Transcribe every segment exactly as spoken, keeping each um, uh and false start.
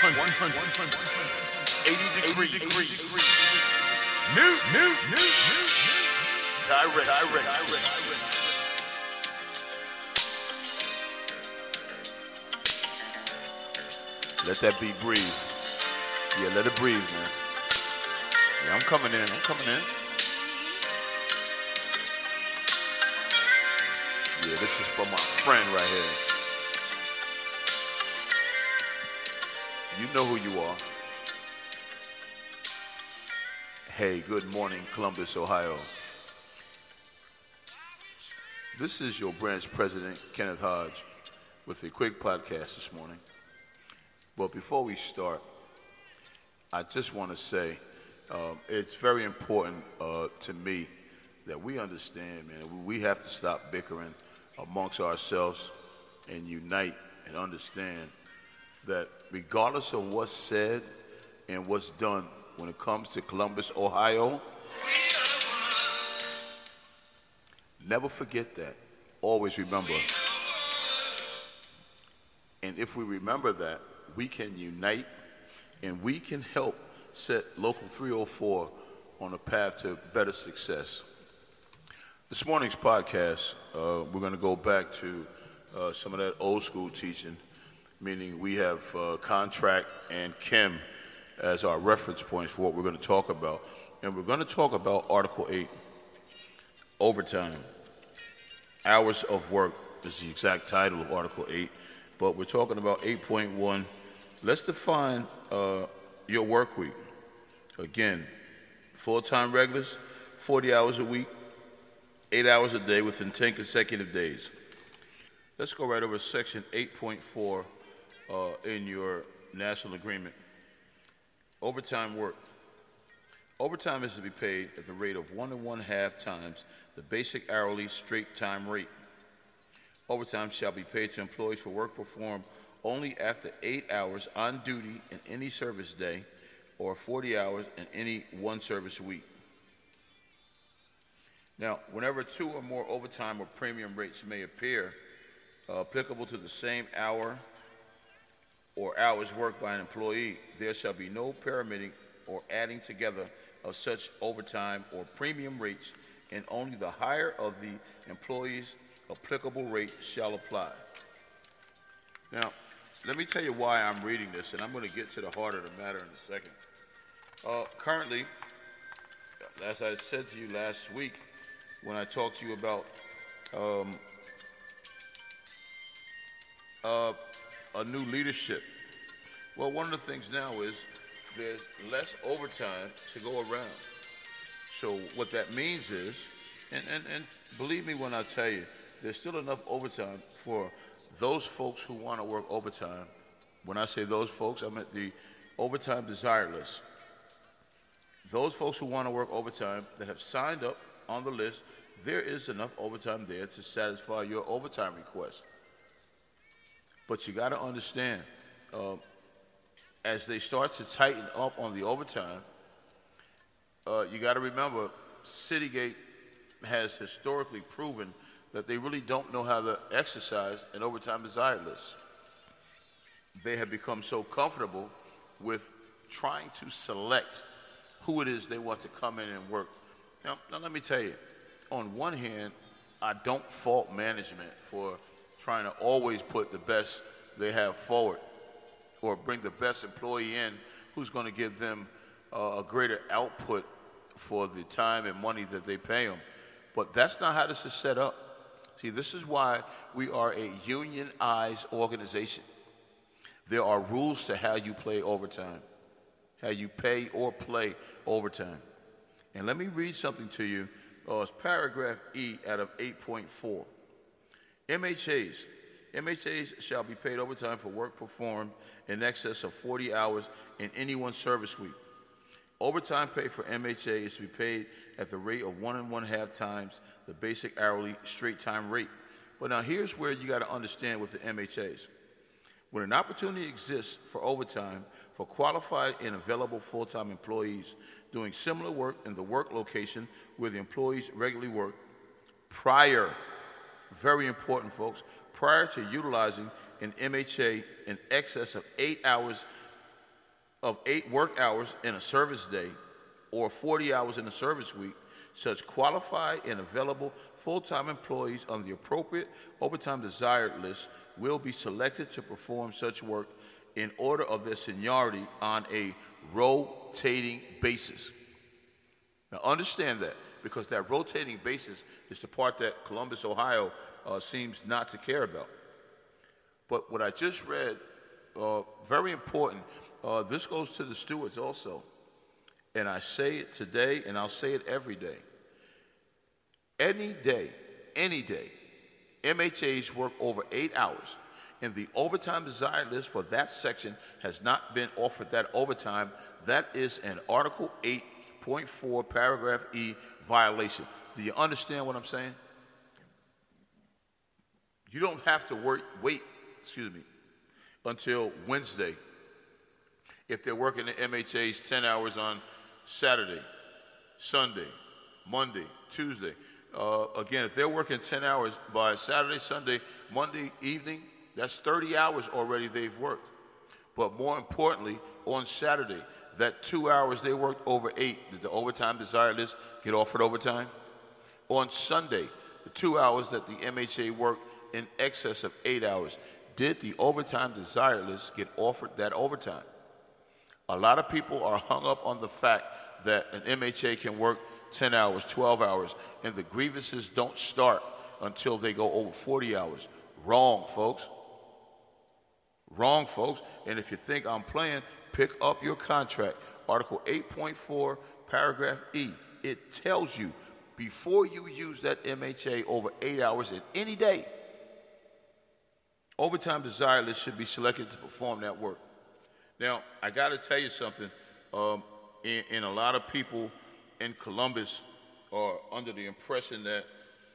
eighty degrees. New, new, new, new. Direct, direct, direct. Let that beat breathe. Yeah, let it breathe, man. Yeah, I'm coming in. I'm coming in. Yeah, this is from my friend right here. You know who you are. Hey, good morning, Columbus, Ohio. This is your branch president, Kenneth Hodge, with a quick podcast this morning. But before we start, I just want to say um, it's very important uh, to me that we understand, man, we have to stop bickering amongst ourselves and unite and understand that regardless of what's said and what's done when it comes to Columbus, Ohio, never forget that. Always remember. And if we remember that, we can unite and we can help set Local three oh four on a path to better success. This morning's podcast, uh, we're going to go back to uh, some of that old school teaching, meaning we have uh, Contract and Kim as our reference points for what we're going to talk about. And we're going to talk about Article eight, overtime. Hours of work is the exact title of Article eight, but we're talking about eight point one. Let's define uh, your work week. Again, full-time regulars, forty hours a week, eight hours a day within ten consecutive days. Let's go right over Section eight point four uh, in your national agreement. Overtime work. Overtime is to be paid at the rate of one and one half times the basic hourly straight time rate. Overtime shall be paid to employees for work performed only after eight hours on duty in any service day or forty hours in any one service week. Now, whenever two or more overtime or premium rates may appear uh, applicable to the same hour or hours worked by an employee, there shall be no permitting or adding together of such overtime or premium rates, and only the higher of the employee's applicable rate shall apply. Now, let me tell you why I'm reading this, and I'm going to get to the heart of the matter in a second. Uh, currently, as I said to you last week when I talked to you about um, uh, a new leadership, well, one of the things now is there's less overtime to go around. So what that means is, and, and, and believe me when I tell you, there's still enough overtime for those folks who want to work overtime. When I say those folks, I meant the overtime desire list. Those folks who want to work overtime that have signed up on the list, there is enough overtime there to satisfy your overtime request. But you got to understand, uh, as they start to tighten up on the overtime, uh, you got to remember, Citygate has historically proven that they really don't know how to exercise an overtime desire list. They have become so comfortable with trying to select who it is they want to come in and work. Now, now let me tell you, on one hand, I don't fault management for trying to always put the best they have forward or bring the best employee in who's going to give them uh, a greater output for the time and money that they pay them. But that's not how this is set up. See, this is why we are a unionized organization. There are rules to how you play overtime, how you pay or play overtime. And let me read something to you. Uh, it's paragraph E out of eight point four. M H As. M H As shall be paid overtime for work performed in excess of forty hours in any one service week. Overtime pay for M H A is to be paid at the rate of one and one half times the basic hourly straight time rate. But now here's where you got to understand with the M H As. When an opportunity exists for overtime for qualified and available full-time employees doing similar work in the work location where the employees regularly work, prior, very important folks, prior to utilizing an M H A in excess of eight hours of eight work hours in a service day or forty hours in a service week, such qualified and available full-time employees on the appropriate overtime desired list will be selected to perform such work in order of their seniority on a rotating basis. Now understand that, because that rotating basis is the part that Columbus, Ohio uh, seems not to care about. But what I just read, uh, very important, uh, this goes to the stewards also. And I say it today, and I'll say it every day. Any day, any day, M H As work over eight hours, and the overtime desired list for that section has not been offered that overtime. That is an Article eight point four, Paragraph E violation. Do you understand what I'm saying? You don't have to work, wait, excuse me, until Wednesday if they're working the M H As ten hours on Saturday, Sunday, Monday, Tuesday. Uh, again, if they're working ten hours by Saturday, Sunday, Monday evening, that's thirty hours already they've worked. But more importantly, on Saturday, that two hours they worked over eight, did the overtime desired list get offered overtime? On Sunday, the two hours that the M H A worked in excess of eight hours, did the overtime desired list get offered that overtime? A lot of people are hung up on the fact that an M H A can work ten hours, twelve hours, and the grievances don't start until they go over forty hours. Wrong, folks. Wrong, folks. And if you think I'm playing, pick up your contract. Article eight point four, Paragraph E. It tells you before you use that M H A over eight hours in any day, overtime desired list should be selected to perform that work. Now, I got to tell you something. Um, and, and a lot of people in Columbus are under the impression that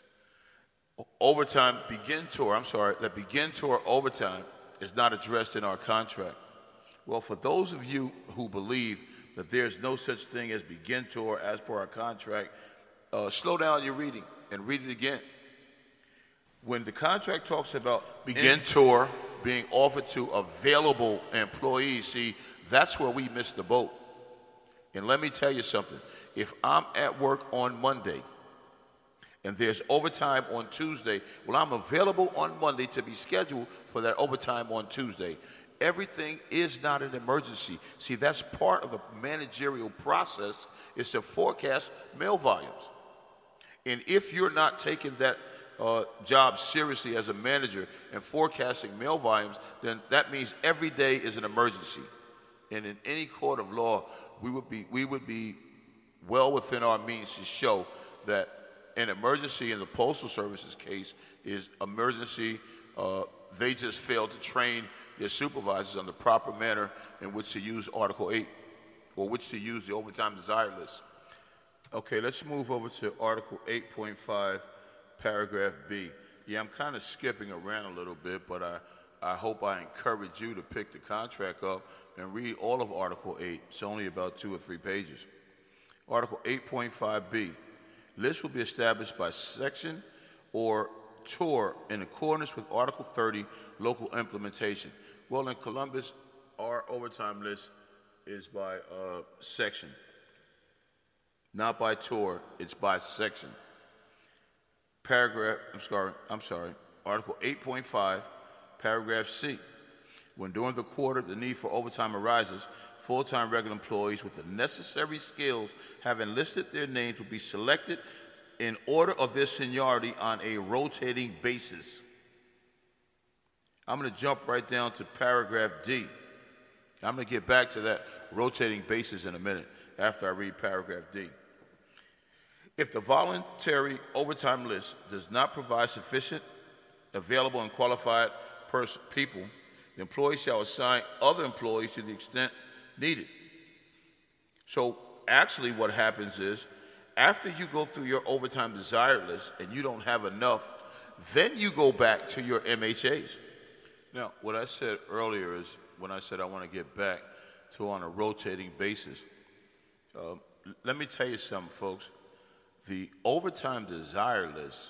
overtime begin tour, I'm sorry, that begin tour overtime is not addressed in our contract. Well, for those of you who believe that there's no such thing as begin tour as per our contract, uh, slow down your reading and read it again. When the contract talks about begin tour being offered to available employees, see, that's where we missed the boat. And let me tell you something. If I'm at work on Monday and there's overtime on Tuesday, well, I'm available on Monday to be scheduled for that overtime on Tuesday. Everything is not an emergency. See, that's part of the managerial process, is to forecast mail volumes. And if you're not taking that uh, job seriously as a manager and forecasting mail volumes, then that means every day is an emergency. And in any court of law, we would be we would be well within our means to show that an emergency in the Postal Service's case is emergency. Uh, they just failed to train their supervisors on the proper manner in which to use Article eight, or which to use the overtime desired list. Okay, let's move over to Article eight point five, Paragraph B. Yeah, I'm kind of skipping around a little bit, but I, I hope I encourage you to pick the contract up and read all of Article eight. It's only about two or three pages. Article eight point five B. List will be established by section or tour in accordance with Article thirty, local implementation. Well, in Columbus, our overtime list is by uh, section. Not by tour, it's by section. Paragraph, I'm sorry, I'm sorry, Article eight point five, Paragraph C. When during the quarter the need for overtime arises, full-time regular employees with the necessary skills having listed their names will be selected in order of their seniority on a rotating basis. I'm going to jump right down to Paragraph D. I'm going to get back to that rotating basis in a minute after I read Paragraph D. If the voluntary overtime list does not provide sufficient, available, and qualified pers- people, the employee shall assign other employees to the extent needed. So actually what happens is, after you go through your overtime desired list and you don't have enough, then you go back to your M H As. Now, what I said earlier is, when I said I want to get back to on a rotating basis, uh, let me tell you something, folks. The overtime desired list,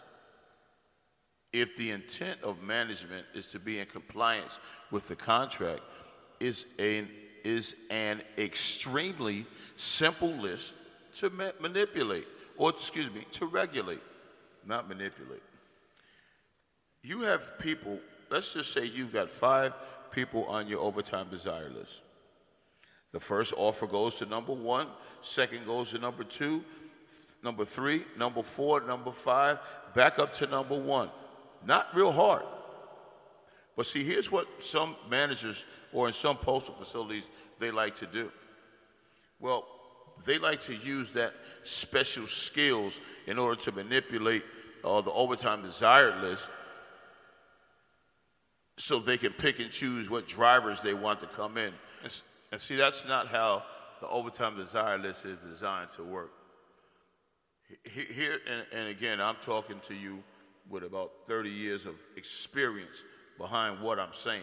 if the intent of management is to be in compliance with the contract, is an is an extremely simple list to ma- manipulate, or excuse me, to regulate, not manipulate. You have people, let's just say you've got five people on your overtime desire list. The first offer goes to number one, second goes to number two, number three, number four, number five, back up to number one. Not real hard. But see, here's what some managers or in some postal facilities they like to do. Well, they like to use that special skills in order to manipulate uh, the overtime desired list so they can pick and choose what drivers they want to come in. And, and see, that's not how the overtime desired list is designed to work. Here, and, and again, I'm talking to you with about thirty years of experience behind what I'm saying.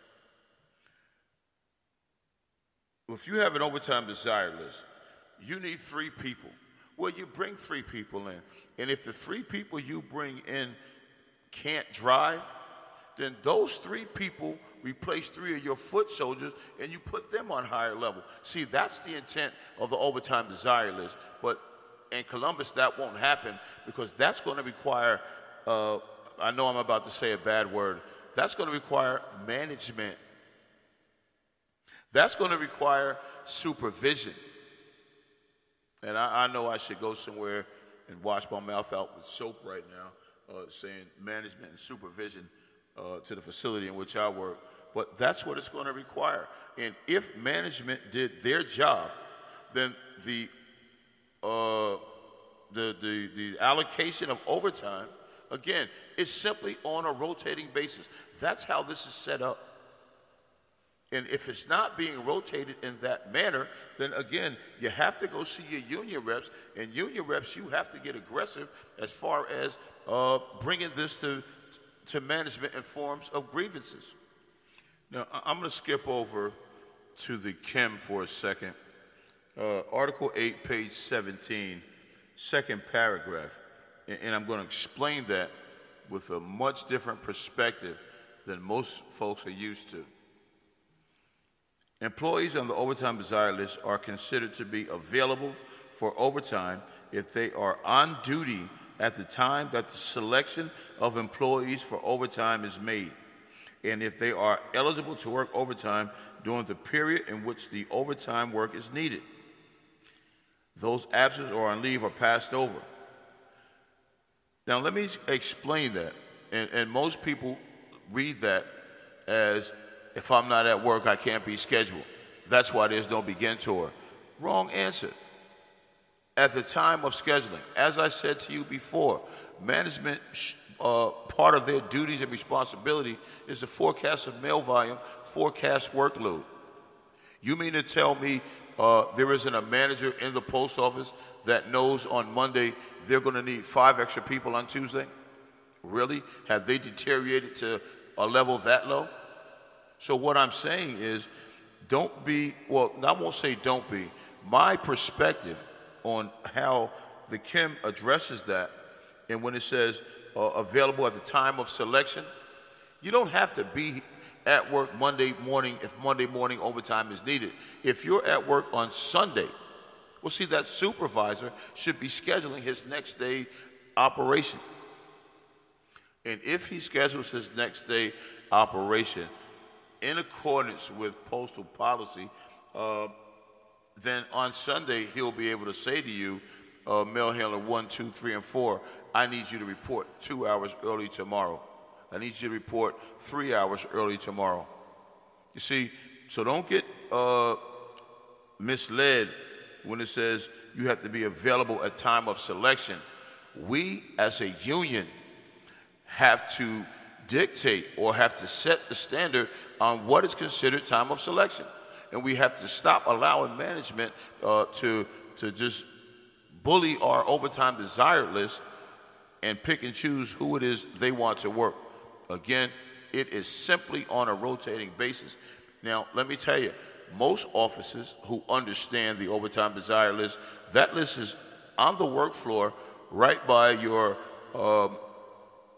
If you have an overtime desire list, you need three people. Well, you bring three people in. And if the three people you bring in can't drive, then those three people replace three of your foot soldiers and you put them on higher level. See, that's the intent of the overtime desire list. But in Columbus, that won't happen because that's going to require, uh, I know I'm about to say a bad word, that's going to require management. That's going to require supervision. And I, I know I should go somewhere and wash my mouth out with soap right now, uh, saying management and supervision uh, to the facility in which I work. But that's what it's going to require. And if management did their job, then the uh, the, the the allocation of overtime, again, is simply on a rotating basis. That's how this is set up. And if it's not being rotated in that manner, then again, you have to go see your union reps. And union reps, you have to get aggressive as far as uh, bringing this to, to management in forms of grievances. Now, I'm going to skip over to the Kim for a second. Uh, Article eight, page seventeen, second paragraph. And, and I'm going to explain that with a much different perspective than most folks are used to. Employees on the overtime desire list are considered to be available for overtime if they are on duty at the time that the selection of employees for overtime is made, and if they are eligible to work overtime during the period in which the overtime work is needed. Those absent or on leave are passed over. Now, let me explain that. And, and most people read that as, if I'm not at work, I can't be scheduled. That's why there's no begin tour. Wrong answer. At the time of scheduling, as I said to you before, management, uh, part of their duties and responsibility is the forecast of mail volume, forecast workload. You mean to tell me uh, there isn't a manager in the post office that knows on Monday they're going to need five extra people on Tuesday? Really? Have they deteriorated to a level that low? So what I'm saying is, don't be, well, I won't say don't be. My perspective on how the Kim addresses that, and when it says uh, available at the time of selection, you don't have to be at work Monday morning if Monday morning overtime is needed. If you're at work on Sunday, well, see, that supervisor should be scheduling his next day operation. And if he schedules his next day operation in accordance with postal policy, uh, then on Sunday he'll be able to say to you, uh, mail handler one, two, three, and four, I need you to report two hours early tomorrow. I need you to report three hours early tomorrow. You see, so don't get uh, misled when it says you have to be available at time of selection. We, as a union, have to dictate or have to set the standard on what is considered time of selection. And we have to stop allowing management uh, to, to just bully our overtime desired list and pick and choose who it is they want to work. Again, it is simply on a rotating basis. Now, let me tell you, most offices who understand the overtime desire list, that list is on the work floor right by your um,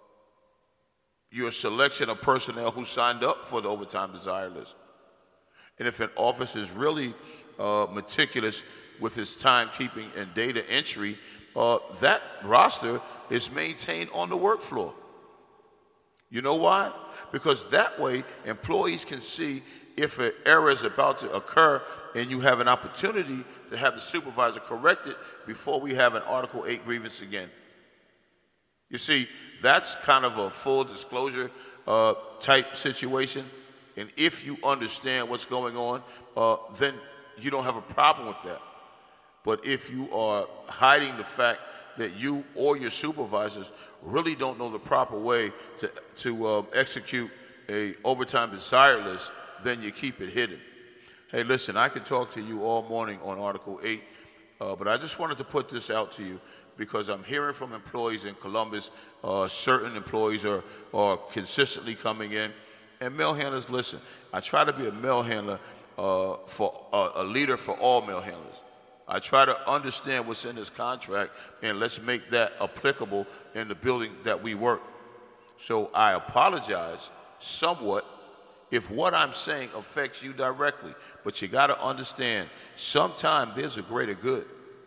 your selection of personnel who signed up for the overtime desire list. And if an office is really uh, meticulous with its timekeeping and data entry, uh, that roster is maintained on the work floor. You know why? Because that way employees can see if an error is about to occur and you have an opportunity to have the supervisor correct it before we have an Article eight grievance again. You see, that's kind of a full disclosure uh, type situation. And if you understand what's going on, uh, then you don't have a problem with that. But if you are hiding the fact that you or your supervisors really don't know the proper way to, to uh, execute a overtime desired list, then you keep it hidden. Hey, listen, I could talk to you all morning on Article eight, uh, but I just wanted to put this out to you because I'm hearing from employees in Columbus, uh, certain employees are, are consistently coming in. And mail handlers, listen, I try to be a mail handler, uh, for uh, a leader for all mail handlers. I try to understand what's in this contract, and let's make that applicable in the building that we work. So I apologize somewhat if what I'm saying affects you directly, but you got to understand, sometimes there's a greater good.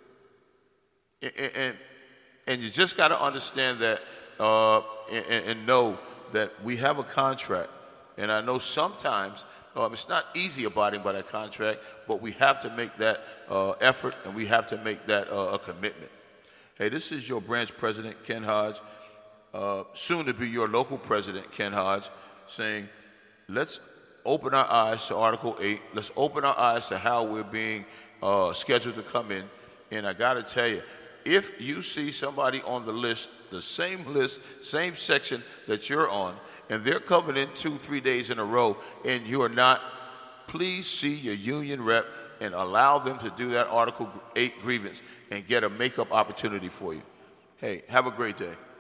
And, and, and you just got to understand that uh, and, and know that we have a contract. And I know sometimes um, it's not easy abiding by that contract, but we have to make that uh, effort and we have to make that uh, a commitment. Hey, this is your branch president, Ken Hodge, uh, soon to be your local president, Ken Hodge, saying, let's open our eyes to Article eight. Let's open our eyes to how we're being uh, scheduled to come in. And I got to tell you, if you see somebody on the list, the same list, same section that you're on, and they're coming in two, three days in a row, and you are not, please see your union rep and allow them to do that Article eight grievance and get a make-up opportunity for you. Hey, have a great day.